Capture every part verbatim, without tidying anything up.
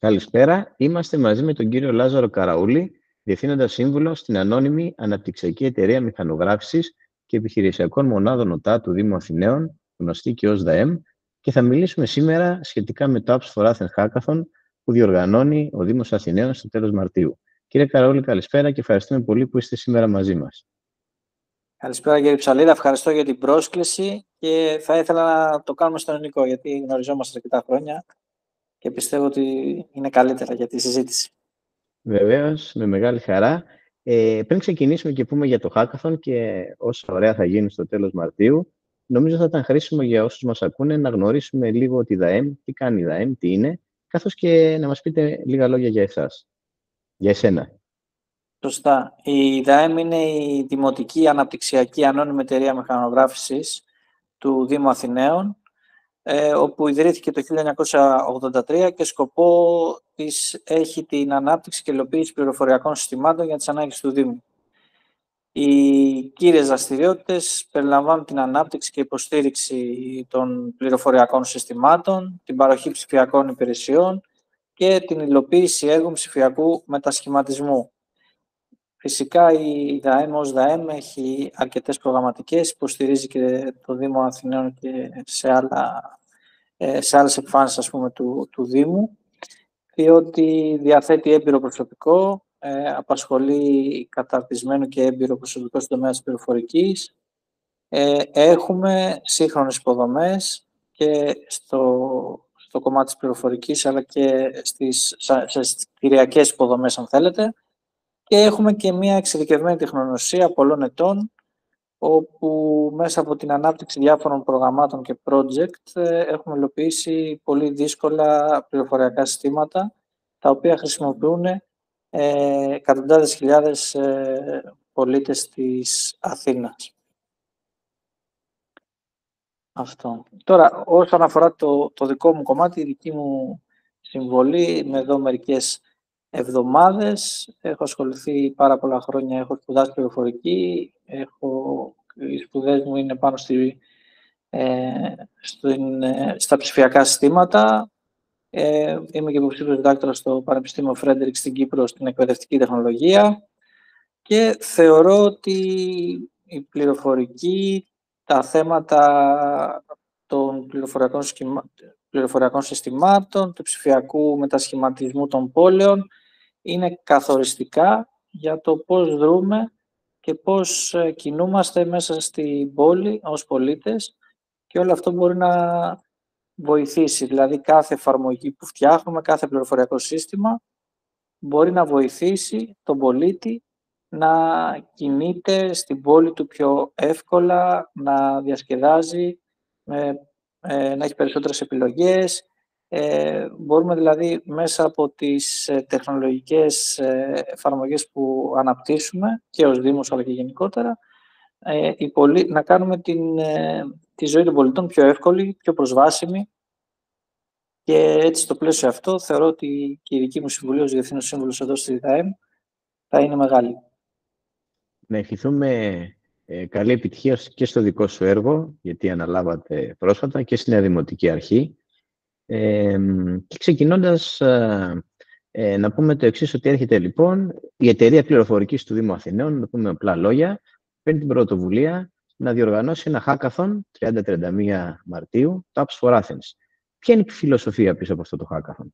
Καλησπέρα. Είμαστε μαζί με τον κύριο Λάζαρο Καραούλη, Διευθύνοντα Σύμβουλο στην Ανώνυμη Αναπτυξιακή Εταιρεία Μηχανογράφησης και Επιχειρησιακών Μονάδων ΟΤΑ του Δήμου Αθηναίων, γνωστή και ως ΔΑΕΜ, και θα μιλήσουμε σήμερα σχετικά με το Apps for Athens Hackathon που διοργανώνει ο Δήμος Αθηναίων στο τέλος Μαρτίου. Κύριε Καραούλη, καλησπέρα και ευχαριστούμε πολύ που είστε σήμερα μαζί μας. Καλησπέρα κύριε Ψαλίδα, ευχαριστώ για την πρόσκληση και θα ήθελα να το κάνουμε στον ελληνικό, γιατί γνωριζόμαστε αρκετά χρόνια και πιστεύω ότι είναι καλύτερα για τη συζήτηση. Βεβαίως, με μεγάλη χαρά. Ε, πριν ξεκινήσουμε και πούμε για το Hackathon και όσα ωραία θα γίνει στο τέλος Μαρτίου, νομίζω θα ήταν χρήσιμο για όσους μας ακούνε να γνωρίσουμε λίγο τη ΔΑΕΜ, τι κάνει η ΔΑΕΜ, τι είναι, καθώς και να μας πείτε λίγα λόγια για εσάς, για εσένα. Σωστά. Η ΔΑΕΜ είναι η Δημοτική Αναπτυξιακή Ανώνυμη Εταιρεία Μηχανογράφησης του Δήμου Αθηναίων, ε, όπου ιδρύθηκε το χίλια εννιακόσια ογδόντα τρία και σκοπό της έχει την ανάπτυξη και υλοποίηση πληροφοριακών συστημάτων για τις ανάγκες του Δήμου. Οι κύριες δραστηριότητες περιλαμβάνουν την ανάπτυξη και υποστήριξη των πληροφοριακών συστημάτων, την παροχή ψηφιακών υπηρεσιών και την υλοποίηση έργων ψηφιακού μετασχηματισμού. Φυσικά η ΔΑΕΜ ως ΔΑΕΜ έχει αρκετές προγραμματικές, υποστηρίζει και το Δήμο Αθηναίων και σε, άλλα, σε άλλες εκφάνσεις ας πούμε, του, του Δήμου, διότι διαθέτει έμπειρο προσωπικό, ε, απασχολεί καταρτισμένο και έμπειρο προσωπικό στον τομέα της πληροφορικής. Ε, έχουμε σύγχρονες υποδομές και στο, στο κομμάτι της πληροφορικής, αλλά και στις, στις κτηριακές υποδομές, αν θέλετε. Και έχουμε και μια εξειδικευμένη τεχνογνωσία πολλών ετών, όπου μέσα από την ανάπτυξη διάφορων προγραμμάτων και project έχουμε υλοποιήσει πολύ δύσκολα πληροφοριακά συστήματα, τα οποία χρησιμοποιούν ε, εκατοντάδες χιλιάδες ε, πολίτες της Αθήνας. Αυτό. Τώρα, όσον αφορά το, το δικό μου κομμάτι, η δική μου συμβολή, είμαι εδώ μερικές εβδομάδες, έχω ασχοληθεί πάρα πολλά χρόνια, έχω σπουδάσει πληροφορική, έχω, οι σπουδές μου είναι πάνω στη, ε, στην, ε, στα ψηφιακά συστήματα. Ε, είμαι και υποψήφιος διδάκτορας στο Πανεπιστήμιο Φρέντερικ στην Κύπρο στην εκπαιδευτική τεχνολογία και θεωρώ ότι η πληροφορική, τα θέματα των πληροφοριακών, σχημα... πληροφοριακών συστημάτων, του ψηφιακού μετασχηματισμού των πόλεων είναι καθοριστικά για το πώς δρούμε και πώς κινούμαστε μέσα στην πόλη ως πολίτες, και όλο αυτό μπορεί να βοηθήσει. Δηλαδή κάθε εφαρμογή που φτιάχνουμε, κάθε πληροφοριακό σύστημα μπορεί να βοηθήσει τον πολίτη να κινείται στην πόλη του πιο εύκολα, να διασκεδάζει, ε, ε, να έχει περισσότερες επιλογές. Ε, μπορούμε δηλαδή μέσα από τις ε, τεχνολογικές ε, εφαρμογές που αναπτύσσουμε και ως Δήμος αλλά και γενικότερα, ε, η πολί... να κάνουμε την, ε, τη ζωή των πολιτών πιο εύκολη, πιο προσβάσιμη, και έτσι στο πλαίσιο αυτό θεωρώ ότι και η δική μου συμβουλή ως Διευθύνων Σύμβουλος εδώ στη ΔΑΕΜ θα είναι μεγάλη. Να ευχηθούμε ε, καλή επιτυχία και στο δικό σου έργο, γιατί αναλάβατε πρόσφατα, και στην Δημοτική Αρχή. Ε, και ξεκινώντας, ε, ε, να πούμε το εξής, ότι έρχεται λοιπόν η Εταιρεία Πληροφορικής του Δήμου Αθηναίων, να πούμε απλά λόγια, παίρνει την πρωτοβουλία να διοργανώσει ένα hackathon τριάντα με τριάντα μία Μαρτίου, το Apps for Athens. Ποια είναι η φιλοσοφία πίσω από αυτό το hackathon?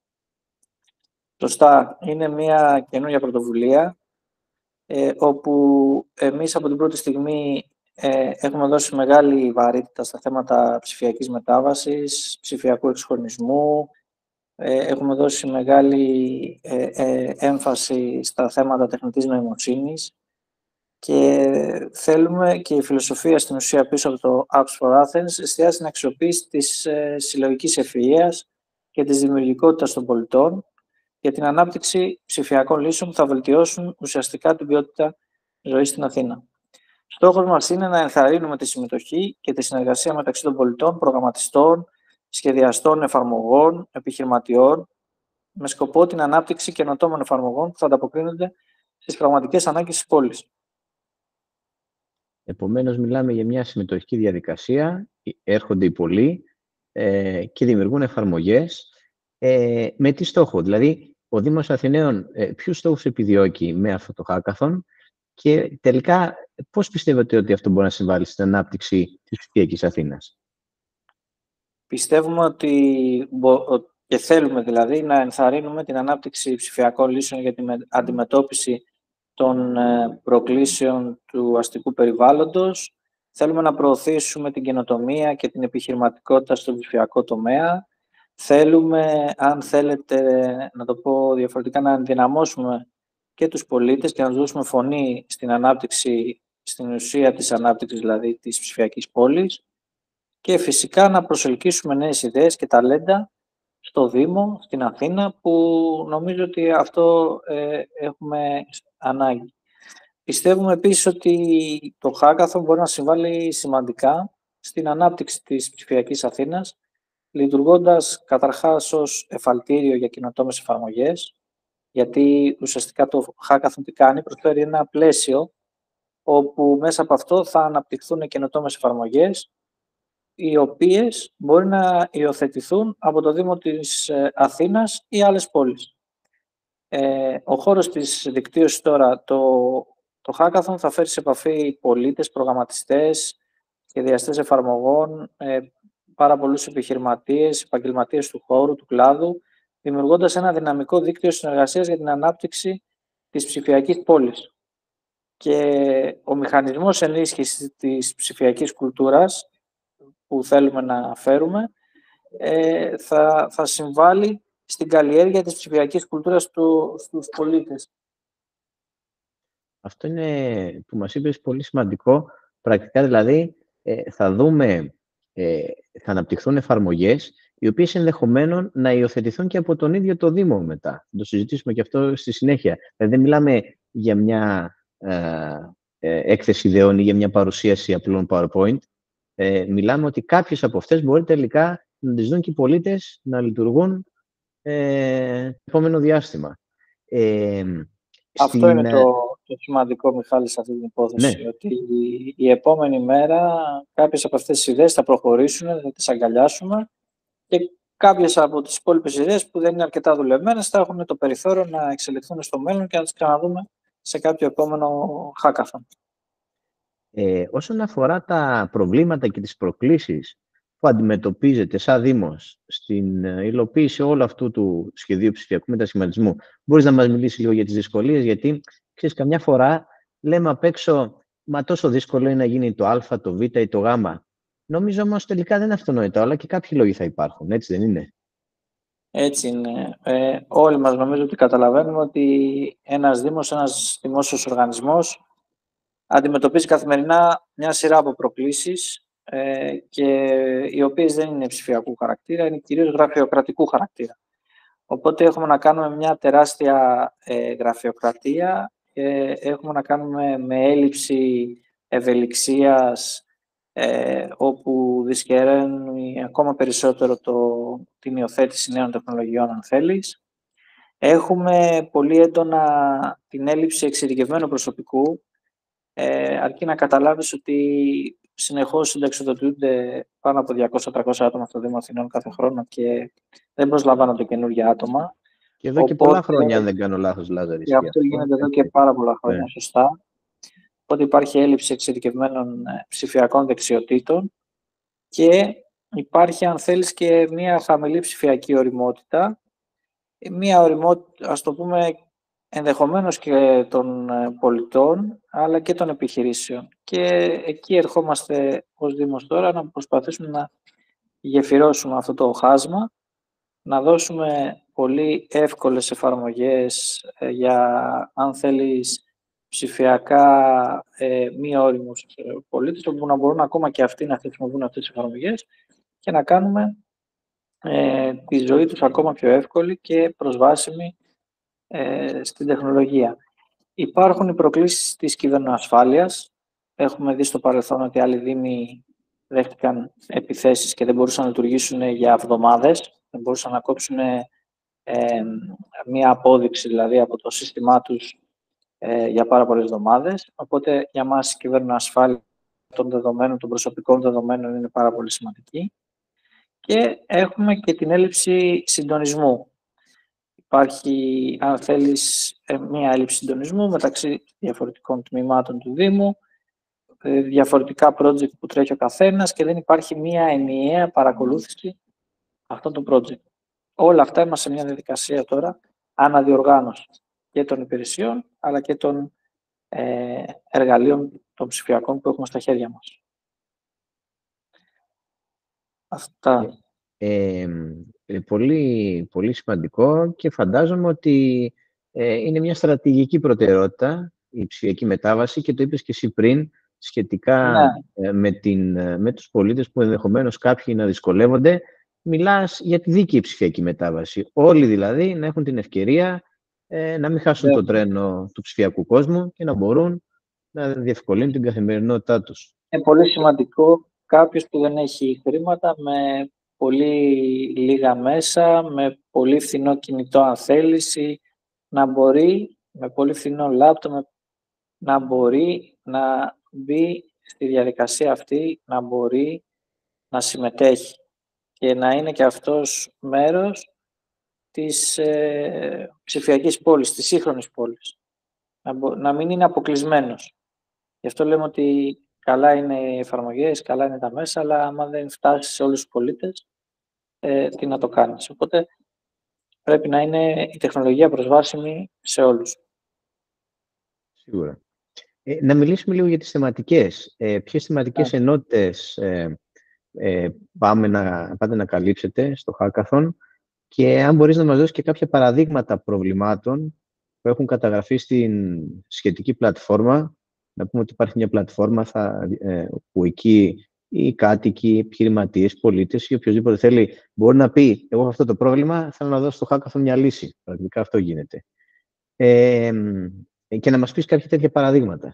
Σωστά, είναι μια καινούργια πρωτοβουλία, ε, όπου εμείς από την πρώτη στιγμή ε, έχουμε δώσει μεγάλη βαρύτητα στα θέματα ψηφιακής μετάβασης, ψηφιακού εξυγχρονισμού, ε, έχουμε δώσει μεγάλη ε, ε, έμφαση στα θέματα τεχνητής νοημοσύνης και θέλουμε, και η φιλοσοφία στην ουσία πίσω από το Apps for Athens εστιάζει στην αξιοποίηση της ε, συλλογικής ευφυΐας και της δημιουργικότητας των πολιτών για την ανάπτυξη ψηφιακών λύσεων που θα βελτιώσουν ουσιαστικά την ποιότητα ζωής στην Αθήνα. Στόχος μας είναι να ενθαρρύνουμε τη συμμετοχή και τη συνεργασία μεταξύ των πολιτών, προγραμματιστών, σχεδιαστών εφαρμογών, επιχειρηματιών, με σκοπό την ανάπτυξη καινοτόμων εφαρμογών που θα ανταποκρίνονται στις πραγματικές ανάγκες της πόλης. Επομένως, μιλάμε για μια συμμετοχική διαδικασία, έρχονται οι πολλοί ε, και δημιουργούν εφαρμογές. Ε, με τι στόχο, δηλαδή, ο Δήμος Αθηναίων ε, ποιους στόχους επιδιώκει με αυτό το hackathon και τελικά πώς πιστεύετε ότι αυτό μπορεί να συμβάλλει στην ανάπτυξη της ψηφιακής Αθήνας? Πιστεύουμε ότι και θέλουμε δηλαδή να ενθαρρύνουμε την ανάπτυξη ψηφιακών λύσεων για την αντιμετώπιση των προκλήσεων του αστικού περιβάλλοντος. Θέλουμε να προωθήσουμε την καινοτομία και την επιχειρηματικότητα στον ψηφιακό τομέα. Θέλουμε, αν θέλετε να το πω διαφορετικά, να ενδυναμώσουμε και τους πολίτες και να τους δώσουμε φωνή στην ανάπτυξη, στην ουσία της ανάπτυξης δηλαδή της ψηφιακής πόλης. Και φυσικά να προσελκύσουμε νέες ιδέες και ταλέντα στο Δήμο, στην Αθήνα, που νομίζω ότι αυτό ε, έχουμε ανάγκη. Πιστεύουμε επίσης ότι το hackathon μπορεί να συμβάλλει σημαντικά στην ανάπτυξη της ψηφιακής Αθήνας, λειτουργώντας καταρχάς ως εφαλτήριο για καινοτόμες εφαρμογές, γιατί ουσιαστικά το hackathon τι κάνει, προσφέρει ένα πλαίσιο όπου μέσα από αυτό θα αναπτυχθούν καινοτόμες εφαρμογές, οι οποίες μπορεί να υιοθετηθούν από το Δήμο της Αθήνας ή άλλες πόλεις. Ε, ο χώρος της δικτύωσης τώρα, το, το hackathon θα φέρει σε επαφή πολίτες, προγραμματιστές, σχεδιαστές εφαρμογών, ε, πάρα πολλούς επιχειρηματίες, επαγγελματίες του χώρου, του κλάδου, δημιουργώντας ένα δυναμικό δίκτυο συνεργασίας για την ανάπτυξη της ψηφιακής πόλης. Και ο μηχανισμός ενίσχυσης της ψηφιακής κουλτούρας που θέλουμε να φέρουμε, ε, θα, θα συμβάλλει στην καλλιέργεια της ψηφιακής κουλτούρας του, στους πολίτες. Αυτό είναι που μας είπες πολύ σημαντικό. Πρακτικά δηλαδή ε, θα δούμε, ε, θα αναπτυχθούν εφαρμογές οι οποίες ενδεχομένως να υιοθετηθούν και από τον ίδιο το Δήμο μετά. Θα το συζητήσουμε και αυτό στη συνέχεια. Δηλαδή δεν μιλάμε για μια ε, ε, έκθεση ιδεών ή για μια παρουσίαση απλών PowerPoint. Ε, μιλάμε ότι κάποιες από αυτές μπορεί τελικά να τις δουν και οι πολίτες να λειτουργούν ε, επόμενο διάστημα. Ε, Αυτό στην... είναι το, το σημαντικό, Μιχάλη, σε αυτή την υπόθεση. Ναι. Ότι η, η επόμενη μέρα κάποιες από αυτές τις ιδέες θα προχωρήσουν, θα τις αγκαλιάσουμε και κάποιες από τις υπόλοιπες ιδέες που δεν είναι αρκετά δουλευμένες θα έχουν το περιθώριο να εξελιχθούν στο μέλλον και να τις ξαναδούμε σε κάποιο επόμενο hackathon. Ε, όσον αφορά τα προβλήματα και τις προκλήσεις που αντιμετωπίζετε σαν Δήμος στην υλοποίηση όλου αυτού του σχεδίου ψηφιακού μετασχηματισμού, μπορείς να μας μιλήσεις λίγο για τις δυσκολίες, γιατί ξέρεις, καμιά φορά λέμε απ' έξω, μα τόσο δύσκολο είναι να γίνει το Α, το Β ή το Γ. Νομίζω όμως τελικά δεν είναι αυτονόητα όλα και κάποιοι λόγοι θα υπάρχουν, έτσι δεν είναι? Έτσι είναι. Ε, όλοι μας νομίζω ότι καταλαβαίνουμε ότι ένας Δήμος, ένας δημόσιος οργανισμός αντιμετωπίζει καθημερινά μια σειρά από προκλήσεις ε, και οι οποίες δεν είναι ψηφιακού χαρακτήρα, είναι κυρίως γραφειοκρατικού χαρακτήρα. Οπότε έχουμε να κάνουμε μια τεράστια ε, γραφειοκρατία, ε, έχουμε να κάνουμε με έλλειψη ευελιξίας, ε, όπου δυσκεραίνει ακόμα περισσότερο το, την υιοθέτηση νέων τεχνολογιών, αν θέλεις. Έχουμε πολύ έντονα την έλλειψη εξειδικευμένου προσωπικού, ε, αρκεί να καταλάβεις ότι συνεχώς συνταξιοδοτούνται πάνω από διακόσια με τριακόσια άτομα στο Δήμο Αθηνών κάθε χρόνο και δεν προσλαμβάνονται καινούργια άτομα. Και εδώ Οπότε, και πολλά χρόνια, αν δεν κάνω λάθος, Λάζαρη. Και αυτό γίνεται εδώ και πάρα πολλά χρόνια, yeah. σωστά. Οπότε υπάρχει έλλειψη εξειδικευμένων ψηφιακών δεξιοτήτων και υπάρχει, αν θέλεις, και μια χαμηλή ψηφιακή ωριμότητα. Μια ωριμότητα, ας το πούμε, ενδεχομένως και των πολιτών, αλλά και των επιχειρήσεων. Και εκεί ερχόμαστε ως Δήμος τώρα να προσπαθήσουμε να γεφυρώσουμε αυτό το χάσμα, να δώσουμε πολύ εύκολες εφαρμογές για, αν θέλεις, ψηφιακά ε, μη όριμους πολίτες, όπου να μπορούν ακόμα και αυτοί να χρησιμοποιούν αυτές τις εφαρμογές και να κάνουμε ε, τη ζωή τους ακόμα πιο εύκολη και προσβάσιμη ε, στην τεχνολογία. Υπάρχουν οι προκλήσεις της κυβερνοασφάλειας. Έχουμε δει στο παρελθόν ότι άλλοι δήμοι δέχτηκαν επιθέσεις και δεν μπορούσαν να λειτουργήσουν για εβδομάδες. Δεν μπορούσαν να κόψουν ε, μία απόδειξη δηλαδή από το σύστημά τους ε, για πάρα πολλές εβδομάδες. Οπότε για μας η κυβερνοασφάλεια των δεδομένων, των προσωπικών δεδομένων είναι πάρα πολύ σημαντική. Και έχουμε και την έλλειψη συντονισμού. Υπάρχει, αν θέλεις, μία έλλειψη συντονισμού μεταξύ διαφορετικών τμήματων του Δήμου, διαφορετικά project που τρέχει ο καθένας και δεν υπάρχει μία ενιαία παρακολούθηση αυτών των project. Όλα αυτά είμαστε σε μια διαδικασία τώρα αναδιοργάνωσης και των υπηρεσιών, αλλά και των ε, εργαλείων των ψηφιακών που έχουμε στα χέρια μας. Αυτά. Ε, ε, πολύ, πολύ σημαντικό και φαντάζομαι ότι ε, είναι μια στρατηγική προτεραιότητα η ψηφιακή μετάβαση και το είπες και εσύ πριν σχετικά Ναι. ε, με, την, με τους πολίτες που ενδεχομένως κάποιοι να δυσκολεύονται. Μιλάς για τη δίκαιη ψηφιακή μετάβαση. Όλοι δηλαδή να έχουν την ευκαιρία ε, να μην χάσουν Βέβαια. το τρένο του ψηφιακού κόσμου και να μπορούν να διευκολύνουν την καθημερινότητά τους. Είναι πολύ σημαντικό κάποιος που δεν έχει χρήματα με πολύ λίγα μέσα, με πολύ φθηνό κινητό αν θέληση, να μπορεί με πολύ φθηνό λάπτοπ να μπορεί να μπει στη διαδικασία αυτή, να μπορεί να συμμετέχει και να είναι και αυτός μέρος της ε, ψηφιακής πόλης, της σύγχρονης πόλης. Να, μπο, να μην είναι αποκλεισμένος. Γι' αυτό λέμε ότι καλά είναι οι εφαρμογές, καλά είναι τα μέσα, αλλά άμα δεν φτάσει σε όλους τους πολίτες, ε, τι να το κάνεις. Οπότε πρέπει να είναι η τεχνολογία προσβάσιμη σε όλους. Σίγουρα. Ε, να μιλήσουμε λίγο για τις θεματικές. Ε, ποιες θεματικές yeah. ενότητες ε, ε, πάμε να, πάτε να καλύψετε στο Hackathon και αν μπορείς να μας δώσεις και κάποια παραδείγματα προβλημάτων που έχουν καταγραφεί στην σχετική πλατφόρμα. Να πούμε ότι υπάρχει μια πλατφόρμα θα, ε, που εκεί οι κάτοικοι, οι επιχειρηματίες, πολίτες ή οποιοδήποτε θέλει μπορεί να πει εγώ έχω αυτό το πρόβλημα, θέλω να δώσω στο Hackathon μια λύση. Πρακτικά αυτό γίνεται. Ε, και να μας πεις κάποια τέτοια παραδείγματα.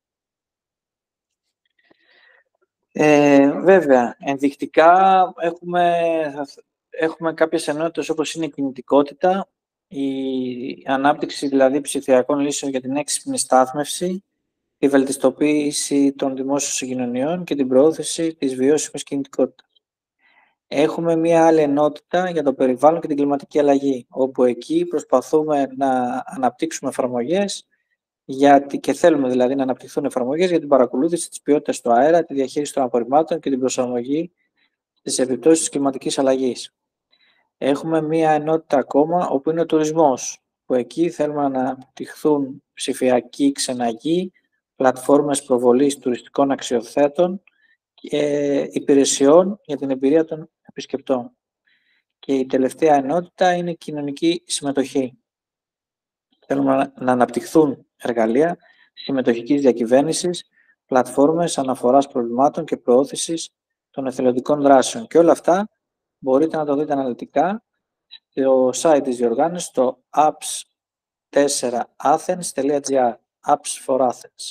Ε, βέβαια, ενδεικτικά έχουμε, έχουμε κάποιες ενότητες όπως είναι η κινητικότητα, η ανάπτυξη δηλαδή ψηφιακών λύσεων για την έξυπνη στάθμευση, τη βελτιστοποίηση των δημόσιων συγκοινωνιών και την προώθηση της βιώσιμης κινητικότητας. Έχουμε μία άλλη ενότητα για το περιβάλλον και την κλιματική αλλαγή, όπου εκεί προσπαθούμε να αναπτύξουμε εφαρμογές γιατί, και θέλουμε δηλαδή να αναπτυχθούν εφαρμογές για την παρακολούθηση της ποιότητας του αέρα, τη διαχείριση των απορριμμάτων και την προσαρμογή στις επιπτώσεις της κλιματικής αλλαγής. Έχουμε μία ενότητα ακόμα, όπου είναι ο τουρισμός, που εκεί θέλουμε να αναπτυχθούν ψηφιακοί ξεναγοί, πλατφόρμες προβολής τουριστικών αξιοθέτων και υπηρεσιών για την εμπειρία των επισκεπτών. Και η τελευταία ενότητα είναι η κοινωνική συμμετοχή. Θέλουμε να αναπτυχθούν εργαλεία συμμετοχικής διακυβέρνησης, πλατφόρμες αναφοράς προβλημάτων και προώθησης των εθελοντικών δράσεων. Και όλα αυτά μπορείτε να το δείτε αναλυτικά στο site της διοργάνωσης, στο apps four athens dot gr, apps for Athens.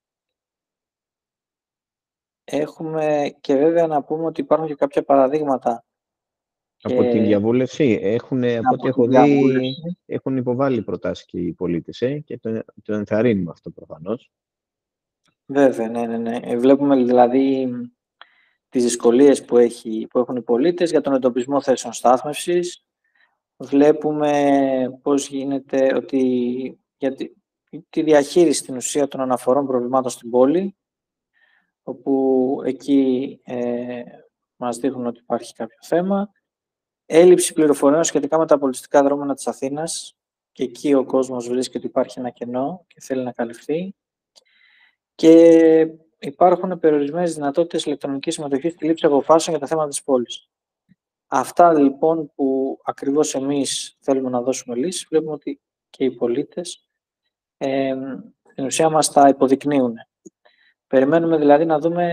Έχουμε και βέβαια να πούμε ότι υπάρχουν και κάποια παραδείγματα. Από και... την διαβούλευση, έχουν, από ό,τι έχω δει, έχουν υποβάλει προτάσεις και οι πολίτες ε, και το, το ενθαρρύνουμε αυτό προφανώς. Βέβαια, ναι, ναι, ναι. Βλέπουμε δηλαδή τις δυσκολίες που, έχει, που έχουν οι πολίτες για τον εντοπισμό θέσεων στάθμευσης. Βλέπουμε πώς γίνεται ότι για τη, τη διαχείριση στην ουσία των αναφορών προβλημάτων στην πόλη, όπου εκεί ε, μας δείχνουν ότι υπάρχει κάποιο θέμα. Έλλειψη πληροφοριών σχετικά με τα πολιτιστικά δρόμενα της Αθήνας και εκεί ο κόσμος βρίσκει ότι υπάρχει ένα κενό και θέλει να καλυφθεί. Και υπάρχουν περιορισμένες δυνατότητες ηλεκτρονικής συμμετοχής στη λήψη αποφάσεων για τα θέματα της πόλης. Αυτά λοιπόν που ακριβώς εμείς θέλουμε να δώσουμε λύσεις, βλέπουμε ότι και οι πολίτες ε, στην ουσία μας τα υποδεικνύουν. Περιμένουμε δηλαδή να δούμε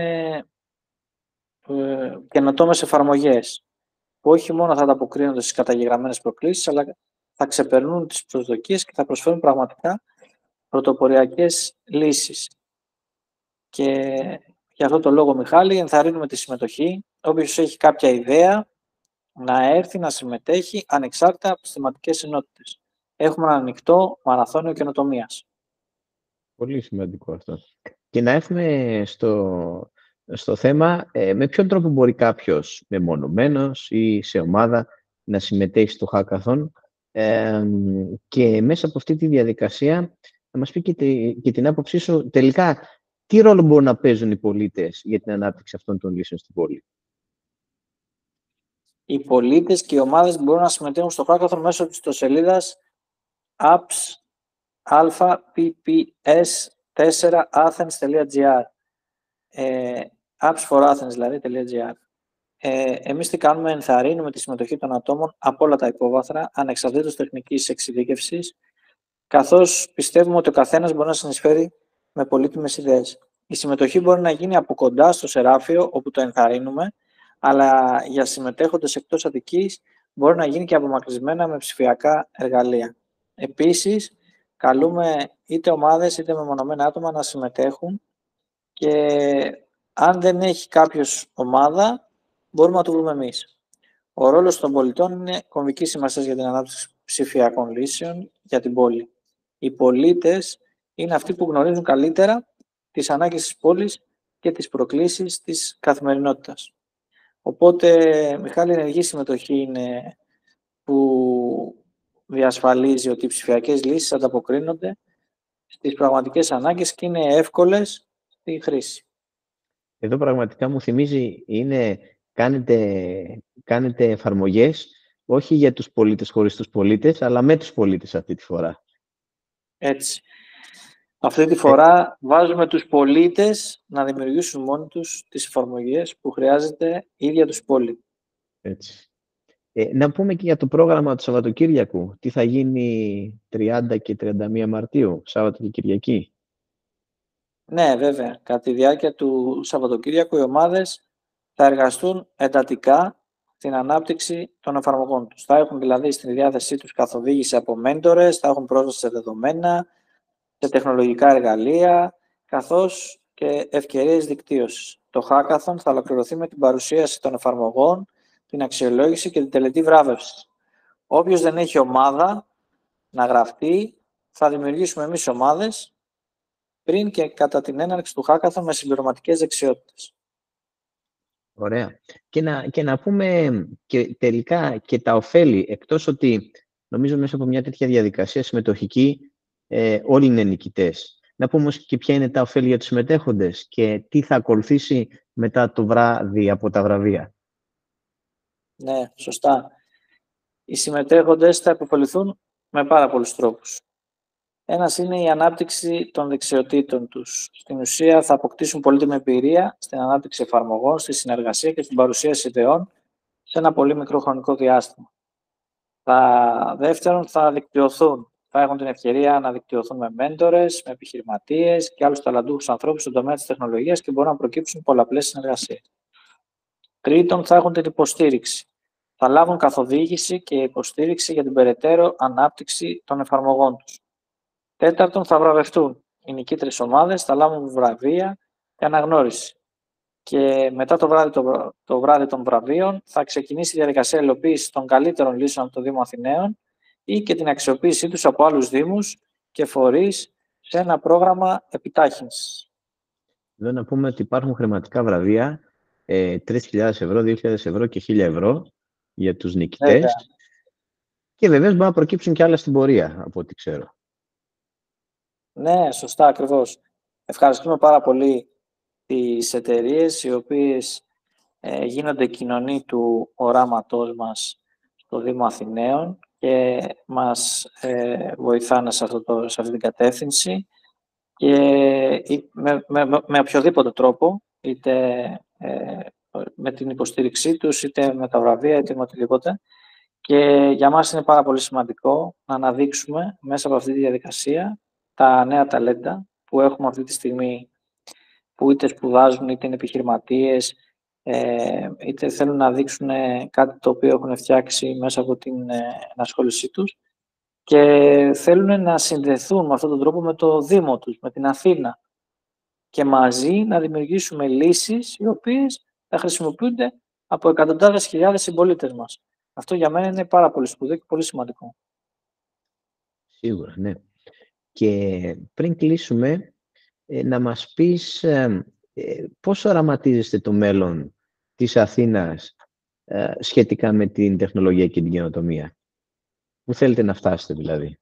ε, καινοτόμες εφαρμογές που όχι μόνο θα ανταποκρίνονται στις καταγεγραμμένες προκλήσεις, αλλά θα ξεπερνούν τις προσδοκίες και θα προσφέρουν πραγματικά πρωτοποριακές λύσεις. Και για αυτό το λόγο, Μιχάλη, ενθαρρύνουμε τη συμμετοχή. Όποιος έχει κάποια ιδέα, να έρθει να συμμετέχει ανεξάρτητα από τις θεματικές ενότητες. Έχουμε ένα ανοιχτό μαραθώνιο καινοτομίας. Πολύ σημαντικό αυτό. Και να έρθουμε στο, στο θέμα, ε, με ποιον τρόπο μπορεί κάποιος μεμονωμένος ή σε ομάδα να συμμετέχει στο hackathon, ε, και μέσα από αυτή τη διαδικασία να μας πει και, τη, και την άποψή σου τελικά τι ρόλο μπορούν να παίζουν οι πολίτες για την ανάπτυξη αυτών των λύσεων στην πόλη. Οι πολίτες και οι ομάδες μπορούν να συμμετέχουν στο hackathon μέσω της ιστοσελίδας apps alpha p p s four athens.gr ε, apps for athens δηλαδή .gr. Ε, εμείς τι κάνουμε, ενθαρρύνουμε τη συμμετοχή των ατόμων από όλα τα υπόβαθρα, ανεξαρτήτως τεχνικής εξειδίκευσης, καθώς πιστεύουμε ότι ο καθένας μπορεί να συνεισφέρει με πολύτιμες ιδέες. Η συμμετοχή μπορεί να γίνει από κοντά στο Σεράφιο, όπου το ενθαρρύνουμε, αλλά για συμμετέχοντες εκτός Αττικής μπορεί να γίνει και απομακρυσμένα με ψηφιακά εργαλεία. Επίσης, καλούμε είτε ομάδες είτε μεμονωμένα άτομα να συμμετέχουν και αν δεν έχει κάποιος ομάδα, μπορούμε να το βρούμε εμείς. Ο ρόλος των πολιτών είναι κομβική σημασία για την ανάπτυξη ψηφιακών λύσεων για την πόλη. Οι πολίτες είναι αυτοί που γνωρίζουν καλύτερα τις ανάγκες της πόλης και τις προκλήσεις της καθημερινότητας. Οπότε, Μιχάλη, η ενεργή συμμετοχή είναι που διασφαλίζει ότι οι ψηφιακές λύσεις ανταποκρίνονται στις πραγματικές ανάγκες και είναι εύκολες στη χρήση. Εδώ πραγματικά μου θυμίζει, είναι, κάνετε, κάνετε εφαρμογές όχι για τους πολίτες χωρίς τους πολίτες, αλλά με τους πολίτες αυτή τη φορά. Έτσι. Αυτή τη φορά ε... βάζουμε τους πολίτες να δημιουργήσουν μόνοι τους τις εφαρμογές που χρειάζεται η ίδια τους πόλη. Έτσι. Ε, να πούμε και για το πρόγραμμα του Σαββατοκύριακου. Τι θα γίνει τριάντα και τριάντα μία Μαρτίου, Σάββατο και Κυριακή. Ναι, βέβαια. Κατά τη διάρκεια του Σαββατοκύριακου οι ομάδες θα εργαστούν εντατικά στην ανάπτυξη των εφαρμογών τους. Θα έχουν δηλαδή στην διάθεσή τους καθοδήγηση από μέντορες, θα έχουν πρόσβαση σε δεδομένα, σε τεχνολογικά εργαλεία, καθώς και ευκαιρίες δικτύωσης. Το hackathon θα ολοκληρωθεί με την παρουσίαση των εφαρμογών, την αξιολόγηση και την τελετή βράβευσης. Όποιος δεν έχει ομάδα να γραφτεί, θα δημιουργήσουμε εμείς ομάδες πριν και κατά την έναρξη του hackathon με συμπληρωματικές δεξιότητες. Ωραία. Και να, και να πούμε και τελικά και τα ωφέλη, εκτός ότι νομίζω μέσα από μια τέτοια διαδικασία συμμετοχική ε, όλοι είναι νικητές. Να πούμε όμως και ποια είναι τα ωφέλη για τους συμμετέχοντες και τι θα ακολουθήσει μετά το βράδυ από τα βραβεία. Ναι, σωστά. Οι συμμετέχοντες θα υποφεληθούν με πάρα πολλούς τρόπους. Ένας είναι η ανάπτυξη των δεξιοτήτων τους. Στην ουσία θα αποκτήσουν πολύτιμη εμπειρία στην ανάπτυξη εφαρμογών, στη συνεργασία και στην παρουσίαση ιδεών σε ένα πολύ μικρό χρονικό διάστημα. Τα δεύτερον, θα δικτυωθούν. Θα έχουν την ευκαιρία να δικτυωθούν με μέντορες, με επιχειρηματίες και άλλους ταλαντούχους ανθρώπους στον τομέα της τεχνολογίας και μπορούν να προκύψουν πολλαπλές συνεργασίες. Τρίτον, θα έχουν την υποστήριξη. Θα λάβουν καθοδήγηση και υποστήριξη για την περαιτέρω ανάπτυξη των εφαρμογών τους. Τέταρτον, θα βραβευτούν. Οι νικήτρες ομάδες θα λάβουν βραβεία και αναγνώριση. Και μετά το βράδυ, το, το βράδυ των βραβείων θα ξεκινήσει η διαδικασία υλοποίησης των καλύτερων λύσεων από το Δήμο Αθηναίων ή και την αξιοποίησή τους από άλλους δήμους και φορείς σε ένα πρόγραμμα επιτάχυνσης. Εδώ να πούμε ότι υπάρχουν χρηματικά βραβεία ε, τρεις χιλιάδες ευρώ, δύο χιλιάδες ευρώ και χίλια ευρώ για τους νικητές. Βέβαια. Και βεβαίως μπορεί να προκύψουν και άλλα στην πορεία, από ό,τι ξέρω. Ναι, σωστά, ακριβώς. Ευχαριστούμε πάρα πολύ τις εταιρείες οι οποίες ε, γίνονται κοινωνοί του οράματός μας στο Δήμο Αθηναίων και μας ε, βοηθάνε σε, αυτό το, σε αυτή την κατεύθυνση και με, με, με οποιοδήποτε τρόπο, είτε ε, με την υποστήριξή τους, είτε με τα βραβεία, είτε με οτιδήποτε. Και για μας είναι πάρα πολύ σημαντικό να αναδείξουμε μέσα από αυτή τη διαδικασία τα νέα ταλέντα που έχουμε αυτή τη στιγμή, που είτε σπουδάζουν, είτε είναι επιχειρηματίες, είτε θέλουν να δείξουν κάτι το οποίο έχουν φτιάξει μέσα από την ενασχόλησή τους και θέλουν να συνδεθούν με αυτόν τον τρόπο με το Δήμο τους, με την Αθήνα και μαζί να δημιουργήσουμε λύσεις οι οποίες θα χρησιμοποιούνται από εκατοντάδες χιλιάδες συμπολίτες μας. Αυτό για μένα είναι πάρα πολύ σπουδαίο και πολύ σημαντικό. Σίγουρα, ναι. Και πριν κλείσουμε, να μας πεις Ε, πώς οραματίζεστε το μέλλον της Αθήνας ε, σχετικά με την τεχνολογία και την καινοτομία? Πού θέλετε να φτάσετε δηλαδή?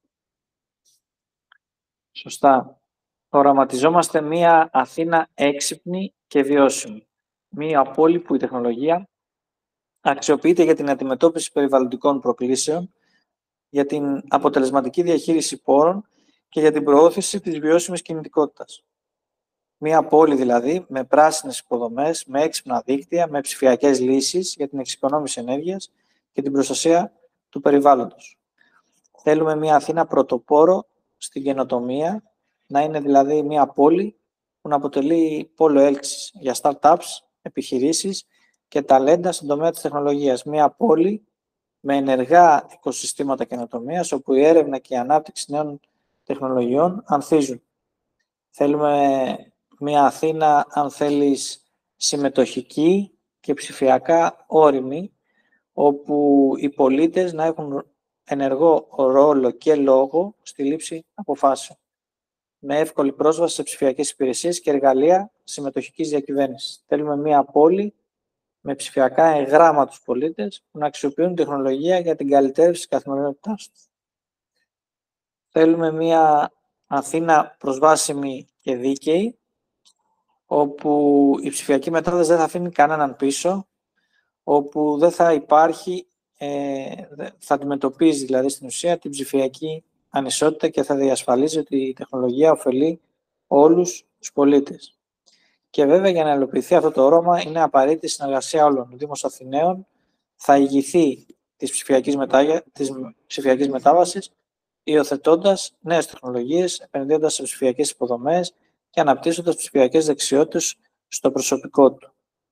Σωστά. Οραματιζόμαστε μία Αθήνα έξυπνη και βιώσιμη. Μία πόλη που η τεχνολογία αξιοποιείται για την αντιμετώπιση περιβαλλοντικών προκλήσεων, για την αποτελεσματική διαχείριση πόρων και για την προώθηση της βιώσιμης κινητικότητας. Μία πόλη δηλαδή με πράσινες υποδομές, με έξυπνα δίκτυα, με ψηφιακές λύσεις για την εξοικονόμηση ενέργειας και την προστασία του περιβάλλοντος. Θέλουμε μία Αθήνα πρωτοπόρο στην καινοτομία, να είναι δηλαδή μία πόλη που να αποτελεί πόλο έλξης για startups, επιχειρήσεις και ταλέντα στον τομέα της τεχνολογίας. Μία πόλη με ενεργά οικοσυστήματα καινοτομίας, όπου η έρευνα και η ανάπτυξη νέων τεχνολογιών ανθίζουν. Θέλουμε μία Αθήνα, αν θέλεις, συμμετοχική και ψηφιακά όριμη, όπου οι πολίτες να έχουν ενεργό ρόλο και λόγο στη λήψη αποφάσεων, με εύκολη πρόσβαση σε ψηφιακές υπηρεσίες και εργαλεία συμμετοχικής διακυβέρνησης. Θέλουμε μία πόλη με ψηφιακά εγγράμμα τους πολίτες που να αξιοποιούν τεχνολογία για την καλυτέρευση της καθημερινότητάς τους. Θέλουμε μία Αθήνα προσβάσιμη και δίκαιη, όπου η ψηφιακή μετάβαση δεν θα αφήνει κανέναν πίσω, όπου δεν θα υπάρχει, ε, θα αντιμετωπίζει δηλαδή στην ουσία την ψηφιακή ανισότητα και θα διασφαλίζει ότι η τεχνολογία ωφελεί όλους τους πολίτες. Και βέβαια για να υλοποιηθεί αυτό το όραμα είναι απαραίτητη η συνεργασία όλων. Ο Δήμος Αθηναίων θα ηγηθεί της ψηφιακής, μετάγια, της ψηφιακής μετάβασης, υιοθετώντας νέες τεχνολογίες, επενδύοντας σε ψηφιακές υποδομές και αναπτύσσοντας ψηφιακές δεξιότητες στο προσωπικό του.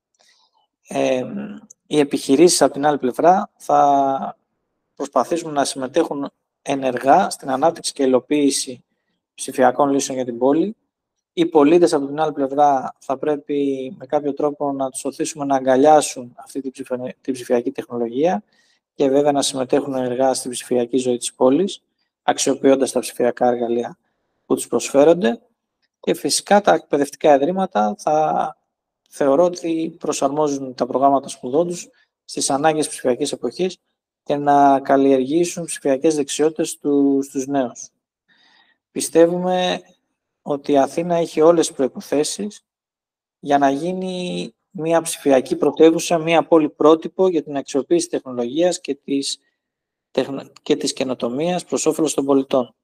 Ε, οι επιχειρήσεις από την άλλη πλευρά θα προσπαθήσουν να συμμετέχουν ενεργά στην ανάπτυξη και υλοποίηση ψηφιακών λύσεων για την πόλη. Οι πολίτες από την άλλη πλευρά θα πρέπει με κάποιο τρόπο να τους οθήσουμε να αγκαλιάσουν αυτή την ψηφιακή τεχνολογία και βέβαια να συμμετέχουν ενεργά στην ψηφιακή ζωή της πόλης, αξιοποιώντας τα ψηφιακά εργαλεία που τους προσφέρονται. Και φυσικά τα εκπαιδευτικά ιδρύματα θα θεωρώ ότι προσαρμόζουν τα προγράμματα σπουδών τους στις ανάγκες ψηφιακής εποχής και να καλλιεργήσουν ψηφιακές δεξιότητες στους νέους. Πιστεύουμε ότι η Αθήνα έχει όλες τις προϋποθέσεις για να γίνει μια ψηφιακή πρωτεύουσα, μια πόλη πρότυπο για την αξιοποίηση τεχνολογίας και της, και της καινοτομίας προς όφελος των πολιτών.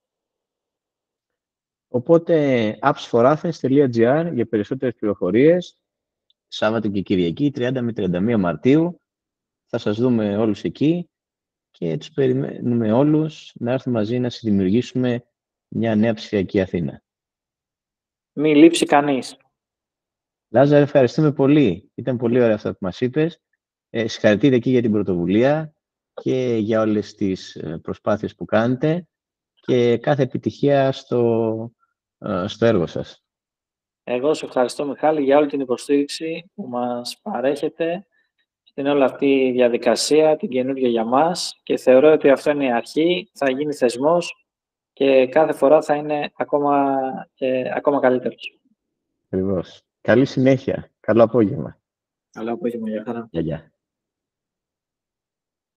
Οπότε apps for athens τελεία gr για περισσότερες πληροφορίες. Σάββατο και Κυριακή, τριάντα με τριάντα μία Μαρτίου. Θα σας δούμε όλους εκεί και τους περιμένουμε όλους να έρθουν μαζί να συνδημιουργήσουμε μια νέα ψηφιακή Αθήνα. Μη λείψει κανείς. Λάζαρε, ευχαριστούμε πολύ. Ήταν πολύ ωραία αυτά που μας είπες. Ε, συγχαρητήρια εκεί για την πρωτοβουλία και για όλες τις προσπάθειες που κάνετε και κάθε επιτυχία στο, στο έργο σας. Εγώ σε ευχαριστώ, Μιχάλη, για όλη την υποστήριξη που μας παρέχετε στην όλη αυτή διαδικασία, την καινούργια για μας, και θεωρώ ότι αυτό είναι η αρχή, θα γίνει θεσμός και κάθε φορά θα είναι ακόμα, και, ακόμα καλύτερος. Ακριβώς. Καλή συνέχεια. Καλό απόγευμα. Καλό απόγευμα, για χαρά. Γεια, γεια.